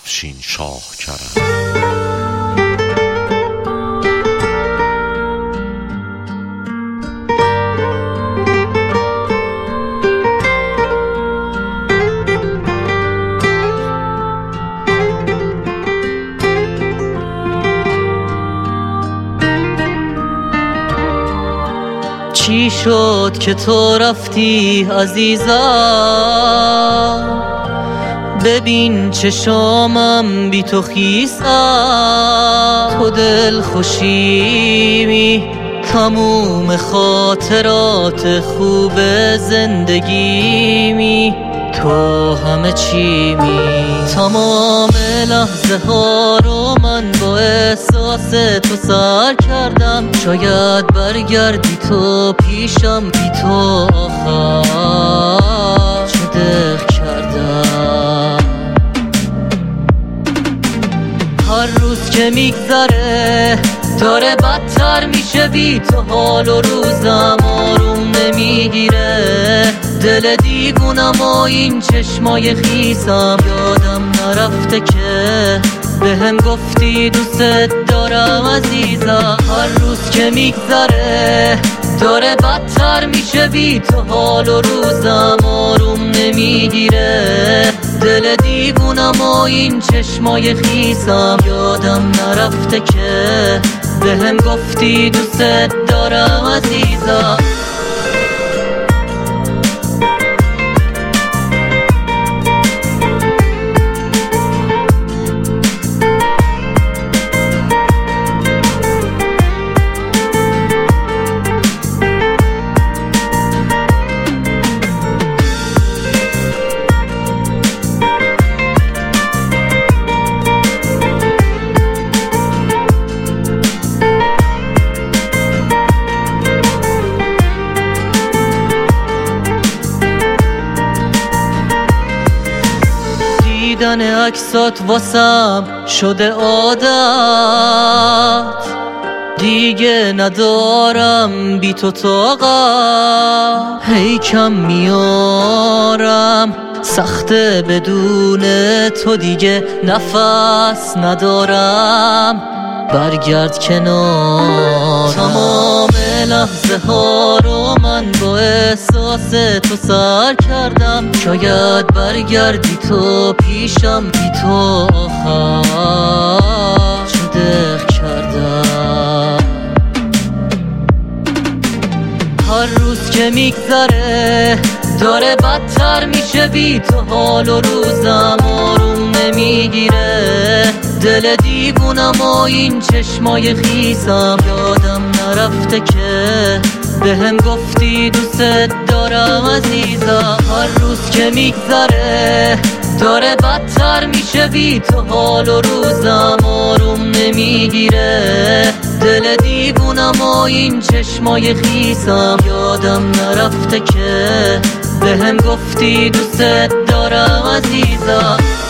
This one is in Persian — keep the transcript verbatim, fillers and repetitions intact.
افشین شاه کرم. چی شد که تو رفتی عزیزم؟ ببین چشامم بی تو خیسم. تو دل خوشیمی تموم خاطرات خوب زندگیمی. تو همه چیمی، تمام لحظه ها رو من با احساس تو سر کردم. شاید برگردی تو پیشم، بی تو آخر چه دق کردم. هر روز که میگذره داره بدتر میشه، بی تو حال و روزم آروم نمیگیره. دل دیوونم و این چشمای خیسم، یادم نرفته که به هم گفتی دوست دارم عزیزم. هر روز که میگذره داره بدتر میشه، بی تو حال و روزم آروم نمیگیره. دل دیوونم و این چشمای خیسم، یادم نرفته که به هم گفتی دوست دارم عزیزم. دیدن عکسات واسم شده عادت، دیگه ندارم بی تو طاقت. هی کم میارم سخته بدون تو، دیگه نفس ندارم. برگرد کنار، تمام لحظه ها رو من با احساس تو سر کردم. شاید برگردی تو پیشم، بی تو آخر چه دق کردم. هر روز که میگذره داره بدتر میشه، بی تو حال و روزم آروم نمیگیره. دل دیوونم و این چشمای خیسم، یادم نرفته که به هم گفتی دوست دارم عزیزم. هر روز که میگذره داره بدتر میشه، بی تو حال و روزم آروم نمیگیره. دل دیوونم و این چشمای خیسم، یادم نرفته که به هم گفتی دوست دارم عزیزم.